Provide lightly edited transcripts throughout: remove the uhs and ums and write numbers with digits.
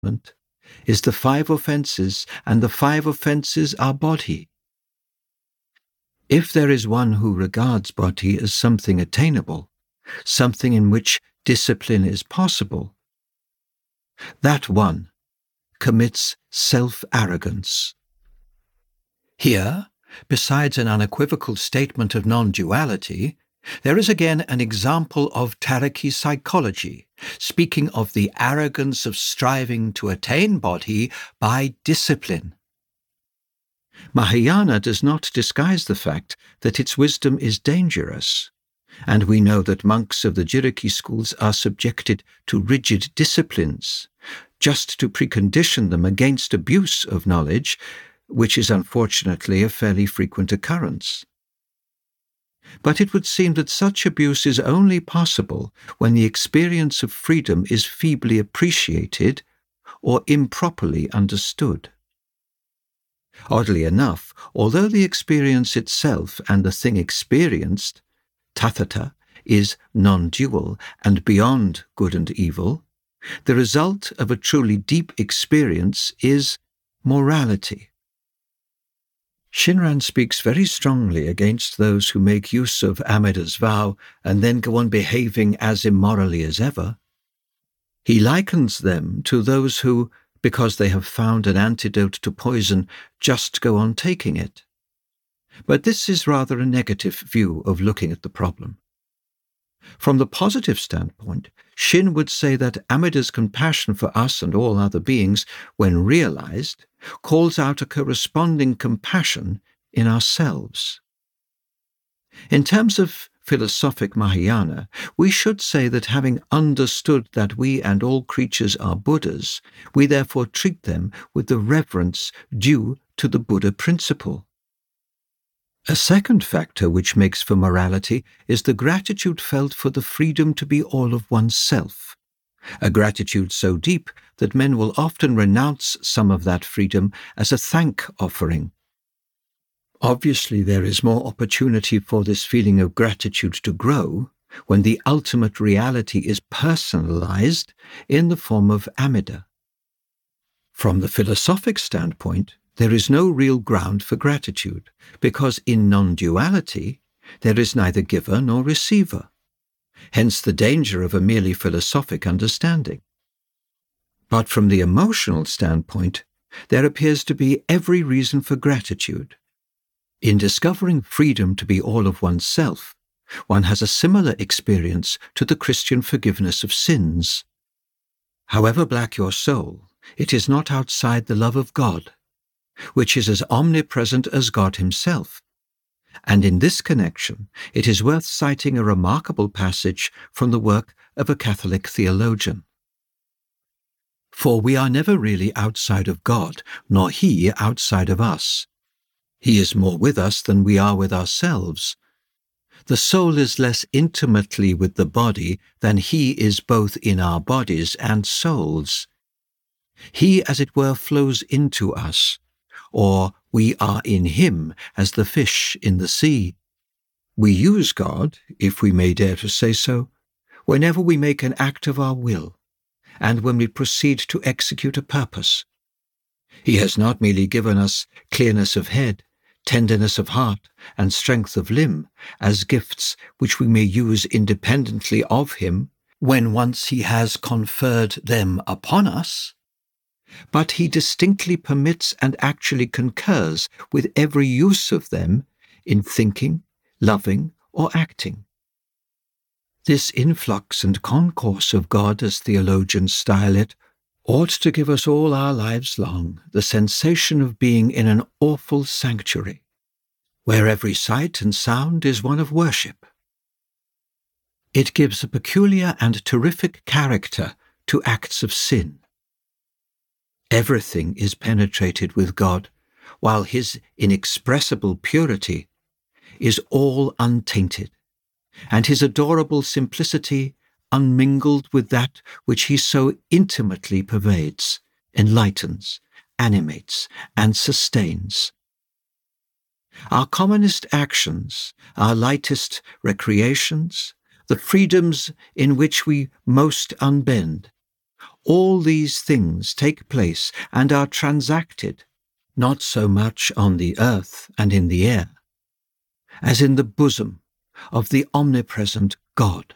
is the 5 offences, and the 5 offences are body. If there is one who regards body as something attainable, something in which discipline is possible, that one commits self-arrogance. Here, besides an unequivocal statement of non-duality, there is again an example of Taraki psychology, speaking of the arrogance of striving to attain bodhi by discipline. Mahayana does not disguise the fact that its wisdom is dangerous, and we know that monks of the Jiraki schools are subjected to rigid disciplines, just to precondition them against abuse of knowledge, which is unfortunately a fairly frequent occurrence. But it would seem that such abuse is only possible when the experience of freedom is feebly appreciated or improperly understood. Oddly enough, although the experience itself and the thing experienced, tathata, is non-dual and beyond good and evil, the result of a truly deep experience is morality. Shinran speaks very strongly against those who make use of Amida's vow and then go on behaving as immorally as ever. He likens them to those who, because they have found an antidote to poison, just go on taking it. But this is rather a negative view of looking at the problem. From the positive standpoint, Shin would say that Amida's compassion for us and all other beings, when realized, calls out a corresponding compassion in ourselves. In terms of philosophic Mahayana, we should say that having understood that we and all creatures are Buddhas, we therefore treat them with the reverence due to the Buddha principle. A second factor which makes for morality is the gratitude felt for the freedom to be all of oneself, a gratitude so deep that men will often renounce some of that freedom as a thank offering. Obviously, there is more opportunity for this feeling of gratitude to grow when the ultimate reality is personalized in the form of Amida. From the philosophic standpoint, there is no real ground for gratitude, because in non-duality, there is neither giver nor receiver. Hence the danger of a merely philosophic understanding. But from the emotional standpoint, there appears to be every reason for gratitude. In discovering freedom to be all of oneself, one has a similar experience to the Christian forgiveness of sins. However black your soul, it is not outside the love of God, which is as omnipresent as God himself. And in this connection, it is worth citing a remarkable passage from the work of a Catholic theologian. For we are never really outside of God, nor he outside of us. He is more with us than we are with ourselves. The soul is less intimately with the body than he is both in our bodies and souls. He, as it were, flows into us, or we are in him as the fish in the sea. We use God, if we may dare to say so, whenever we make an act of our will, and when we proceed to execute a purpose. He has not merely given us clearness of head, tenderness of heart, and strength of limb as gifts which we may use independently of him when once he has conferred them upon us, but he distinctly permits and actually concurs with every use of them in thinking, loving, or acting. This influx and concourse of God, as theologians style it, ought to give us all our lives long the sensation of being in an awful sanctuary, where every sight and sound is one of worship. It gives a peculiar and terrific character to acts of sin. Everything is penetrated with God, while his inexpressible purity is all untainted, and his adorable simplicity unmingled with that which he so intimately pervades, enlightens, animates, and sustains. Our commonest actions, our lightest recreations, the freedoms in which we most unbend, All these things take place and are transacted, not so much on the earth and in the air, as in the bosom of the omnipresent God.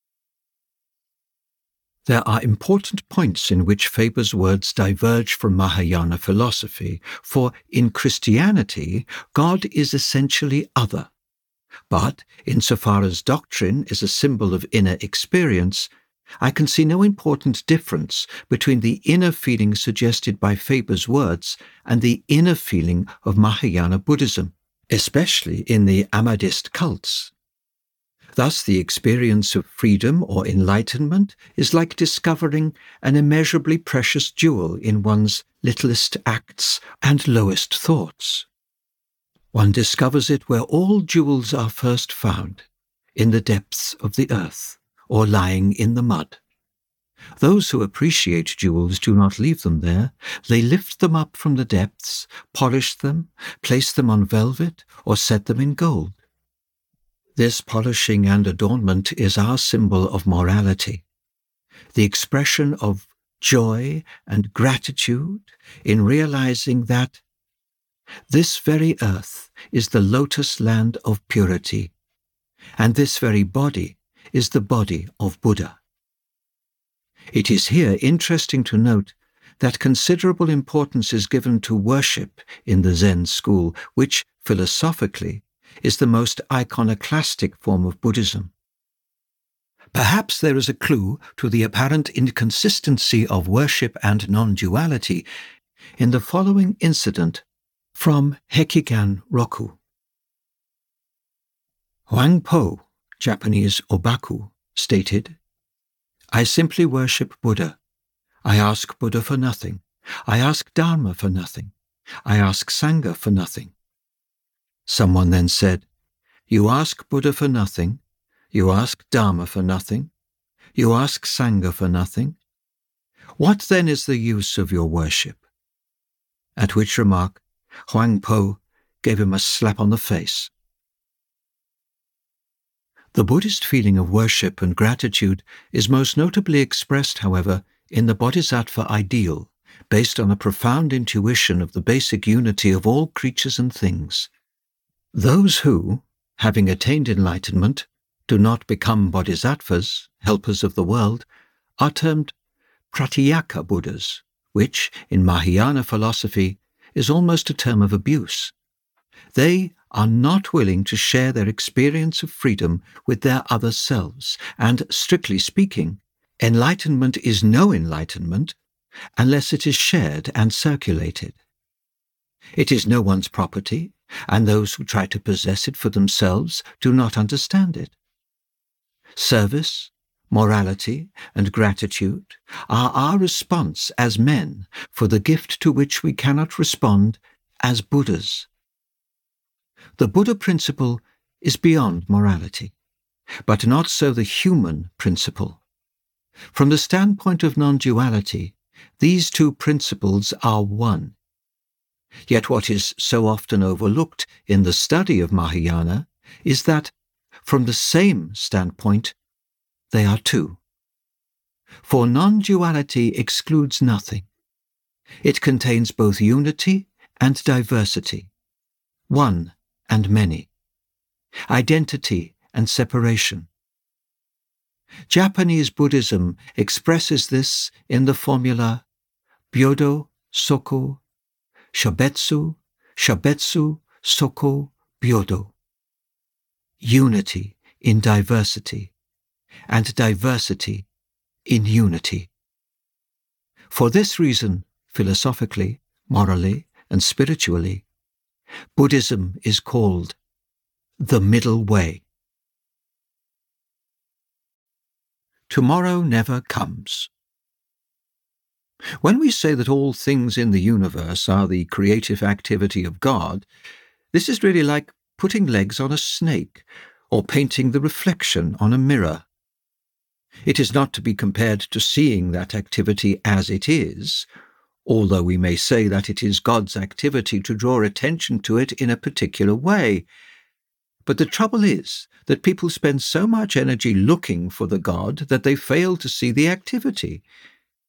There are important points in which Faber's words diverge from Mahayana philosophy, for in Christianity, God is essentially other. But, insofar as doctrine is a symbol of inner experience, I can see no important difference between the inner feeling suggested by Faber's words and the inner feeling of Mahayana Buddhism, especially in the Ahmadist cults. Thus, the experience of freedom or enlightenment is like discovering an immeasurably precious jewel in one's littlest acts and lowest thoughts. One discovers it where all jewels are first found, in the depths of the earth, or lying in the mud. Those who appreciate jewels do not leave them there. They lift them up from the depths, polish them, place them on velvet, or set them in gold. This polishing and adornment is our symbol of morality, the expression of joy and gratitude in realizing that this very earth is the lotus land of purity, and this very body is the body of Buddha. It is here interesting to note that considerable importance is given to worship in the Zen school, which, philosophically, is the most iconoclastic form of Buddhism. Perhaps there is a clue to the apparent inconsistency of worship and non-duality in the following incident from Hekigan Roku. Huang Po, Japanese Obaku, stated, "I simply worship Buddha. I ask Buddha for nothing. I ask Dharma for nothing. I ask Sangha for nothing." Someone then said, "You ask Buddha for nothing, you ask Dharma for nothing, you ask Sangha for nothing. What then is the use of your worship?" At which remark, Huang Po gave him a slap on the face. The Buddhist feeling of worship and gratitude is most notably expressed, however, in the Bodhisattva ideal, based on a profound intuition of the basic unity of all creatures and things. Those who, having attained enlightenment, do not become bodhisattvas, helpers of the world, are termed Pratyeka Buddhas, which, in Mahayana philosophy, is almost a term of abuse. They are not willing to share their experience of freedom with their other selves, and, strictly speaking, enlightenment is no enlightenment unless it is shared and circulated. It is no one's property, and those who try to possess it for themselves do not understand it. Service, morality, and gratitude are our response as men for the gift to which we cannot respond as Buddhas. The Buddha principle is beyond morality, but not so the human principle. From the standpoint of non-duality, these two principles are one. Yet what is so often overlooked in the study of Mahayana is that, from the same standpoint, they are two. For non-duality excludes nothing. It contains both unity and diversity, one and many, identity and separation. Japanese Buddhism expresses this in the formula Byodo Soko Shabetsu, Shabetsu Soko Byodo. Unity in diversity, and diversity in unity. For this reason, philosophically, morally, and spiritually, Buddhism is called the Middle Way. Tomorrow never comes. When we say that all things in the universe are the creative activity of God, this is really like putting legs on a snake or painting the reflection on a mirror. It is not to be compared to seeing that activity as it is, although we may say that it is God's activity to draw attention to it in a particular way. But the trouble is that people spend so much energy looking for the God that they fail to see the activity.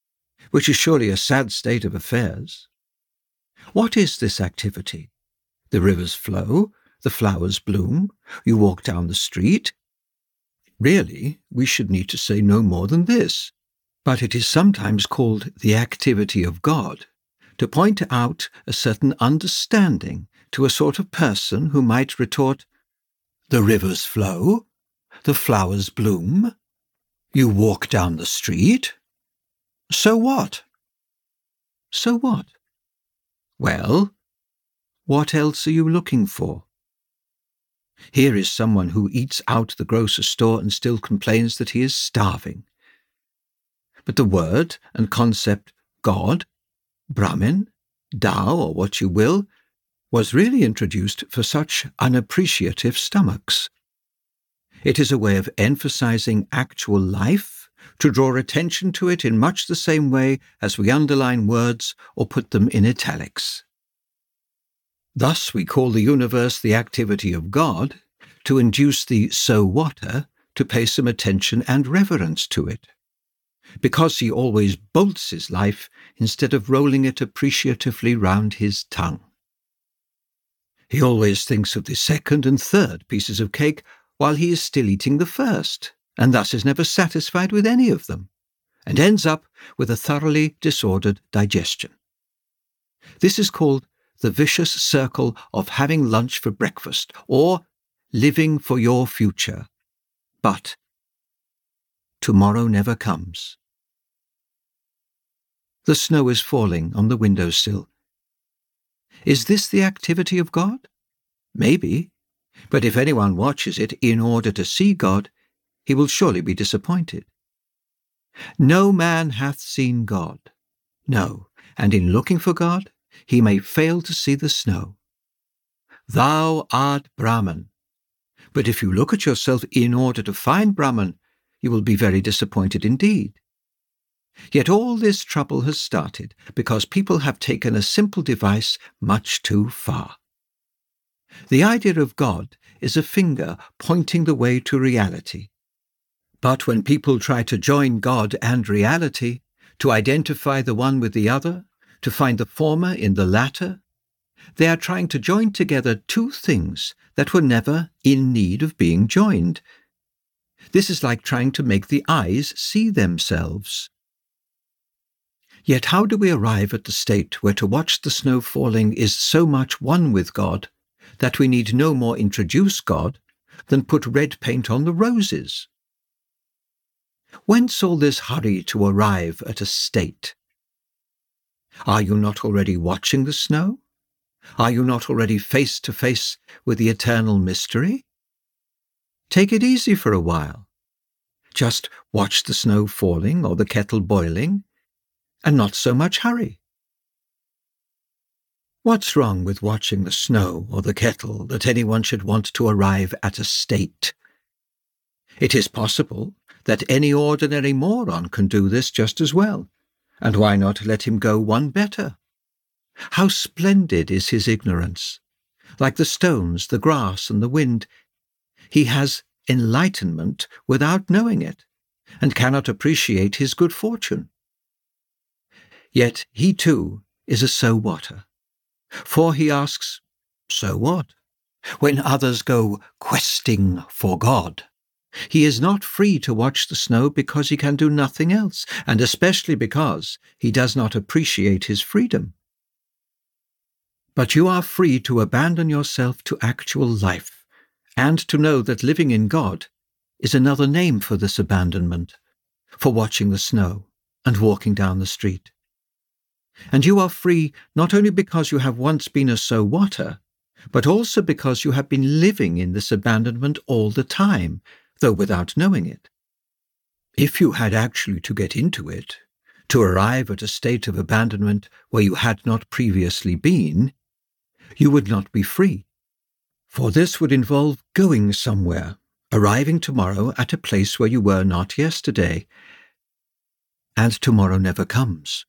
which is surely a sad state of affairs. What is this activity? The rivers flow, the flowers bloom, you walk down the street. Really, we should need to say no more than this. But it is sometimes called the activity of God, to point out a certain understanding to a sort of person who might retort, the rivers flow, the flowers bloom, you walk down the street. So what? So what? Well, what else are you looking for? Here is someone who eats out the grocer's store and still complains that he is starving. But the word and concept God, Brahmin, Tao, or what you will, was really introduced for such unappreciative stomachs. It is a way of emphasizing actual life, to draw attention to it in much the same way as we underline words or put them in italics. Thus we call the universe the activity of God, to induce the so-whatter to pay some attention and reverence to it, because he always bolts his life instead of rolling it appreciatively round his tongue. He always thinks of the second and third pieces of cake while he is still eating the first, and thus is never satisfied with any of them, and ends up with a thoroughly disordered digestion. This is called the vicious circle of having lunch for breakfast, or living for your future. But tomorrow never comes. The snow is falling on the windowsill. Is this the activity of God? Maybe, but if anyone watches it in order to see God, he will surely be disappointed. No man hath seen God. No, and in looking for God, he may fail to see the snow. Thou art Brahman. But if you look at yourself in order to find Brahman, you will be very disappointed indeed. Yet all this trouble has started because people have taken a simple device much too far. The idea of God is a finger pointing the way to reality. But when people try to join God and reality, to identify the one with the other, to find the former in the latter, they are trying to join together two things that were never in need of being joined. This is like trying to make the eyes see themselves. Yet how do we arrive at the state where to watch the snow falling is so much one with God that we need no more introduce God than put red paint on the roses? Whence all this hurry to arrive at a state? Are you not already watching the snow? Are you not already face to face with the eternal mystery? Take it easy for a while. Just watch the snow falling or the kettle boiling, and not so much hurry. What's wrong with watching the snow or the kettle that anyone should want to arrive at a state? It is possible that any ordinary moron can do this just as well, and why not let him go one better? How splendid is his ignorance! Like the stones, the grass, and the wind, he has enlightenment without knowing it, and cannot appreciate his good fortune. Yet he too is a so-whatter, for he asks, so what? When others go questing for God, he is not free to watch the snow because he can do nothing else, and especially because he does not appreciate his freedom. But you are free to abandon yourself to actual life, and to know that living in God is another name for this abandonment, for watching the snow and walking down the street. And you are free not only because you have once been a so-whatter, but also because you have been living in this abandonment all the time, though without knowing it. If you had actually to get into it, to arrive at a state of abandonment where you had not previously been, you would not be free. For this would involve going somewhere, arriving tomorrow at a place where you were not yesterday, and tomorrow never comes.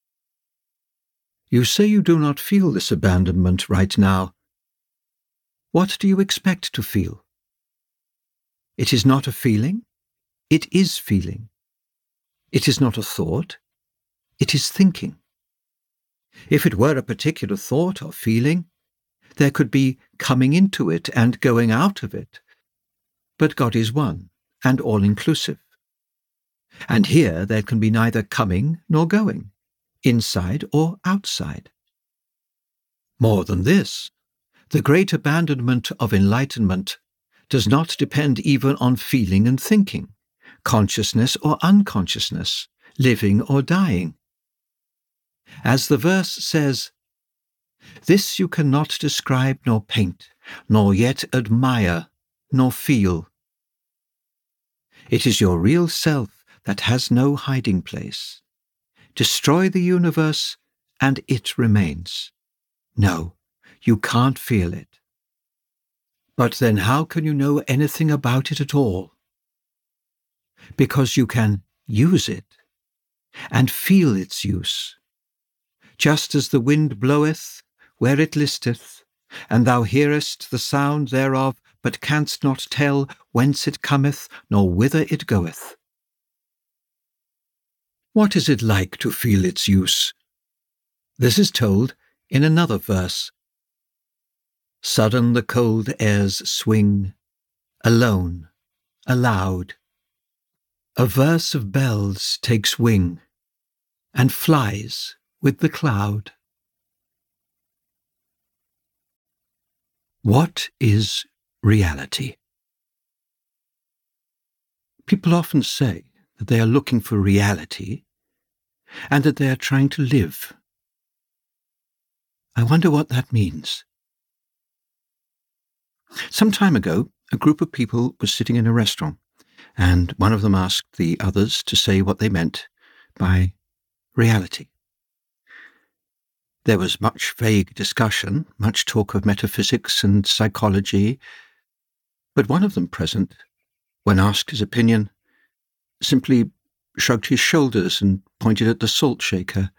You say you do not feel this abandonment right now. What do you expect to feel? It is not a feeling, it is feeling. It is not a thought, It is thinking. If it were a particular thought or feeling, there could be coming into it and going out of it. But God is one and all-inclusive. And here there can be neither coming nor going, inside or outside. More than this, the great abandonment of enlightenment does not depend even on feeling and thinking, consciousness or unconsciousness, living or dying. As the verse says, "This you cannot describe nor paint, nor yet admire, nor feel. It is your real self that has no hiding place. Destroy the universe, and it remains. No, you can't feel it. But then how can you know anything about it at all? Because you can use it, and feel its use. Just as the wind bloweth where it listeth, and thou hearest the sound thereof, but canst not tell whence it cometh, nor whither it goeth." What is it like to feel its use? This is told in another verse. "Sudden the cold airs swing, alone, aloud. A verse of bells takes wing, and flies with the cloud." What is reality? People often say that they are looking for reality and that they are trying to live. I wonder what that means. Some time ago, a group of people was sitting in a restaurant, and one of them asked the others to say what they meant by reality. There was much vague discussion, much talk of metaphysics and psychology, but one of them present, when asked his opinion, simply shrugged his shoulders and pointed at the salt shaker.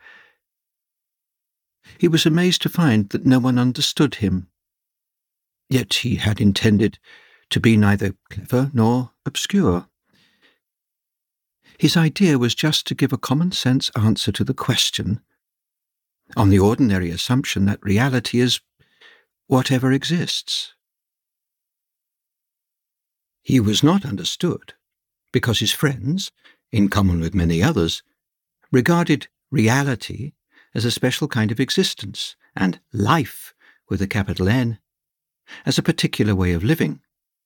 He was amazed to find that no one understood him. Yet he had intended to be neither clever nor obscure. His idea was just to give a common-sense answer to the question, on the ordinary assumption that reality is whatever exists. He was not understood because his friends, in common with many others, regarded reality as a special kind of existence, and life, with a capital N, as a particular way of living.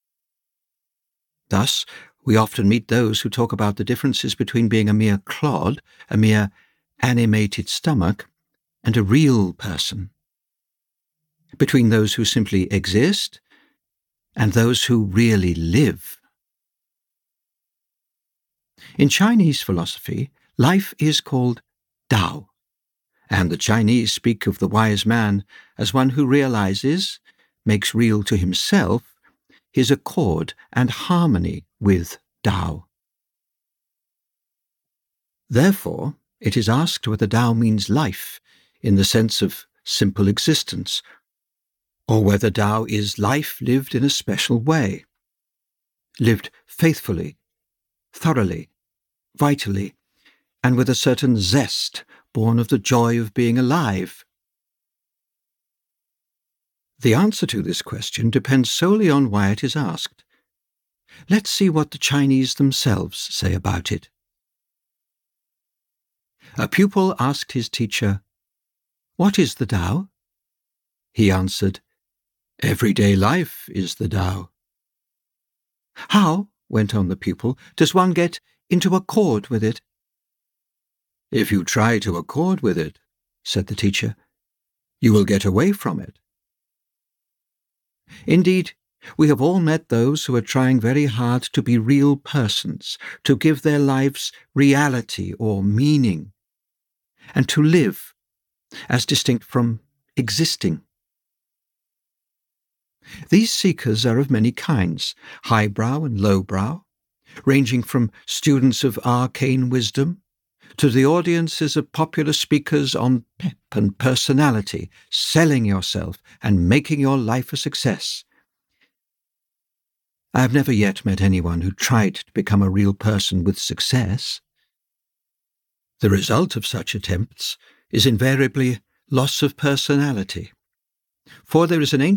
Thus, we often meet those who talk about the differences between being a mere clod, a mere animated stomach, and a real person, between those who simply exist and those who really live. In Chinese philosophy, life is called Tao, and the Chinese speak of the wise man as one who realizes, makes real to himself, his accord and harmony with Tao. Therefore, it is asked whether Tao means life in the sense of simple existence, or whether Tao is life lived in a special way, lived faithfully, thoroughly, vitally, and with a certain zest born of the joy of being alive. The answer to this question depends solely on why it is asked. Let's see what the Chinese themselves say about it. A pupil asked his teacher, "What is the Tao?" He answered, "Everyday life is the Tao." "How," went on the pupil, "does one get into accord with it?" "If you try to accord with it," said the teacher, "you will get away from it." Indeed, we have all met those who are trying very hard to be real persons, to give their lives reality or meaning, and to live as distinct from existing. These seekers are of many kinds, highbrow and lowbrow, ranging from students of arcane wisdom to the audiences of popular speakers on pep and personality, selling yourself and making your life a success. I have never yet met anyone who tried to become a real person with success. The result of such attempts is invariably loss of personality. For there is an ancient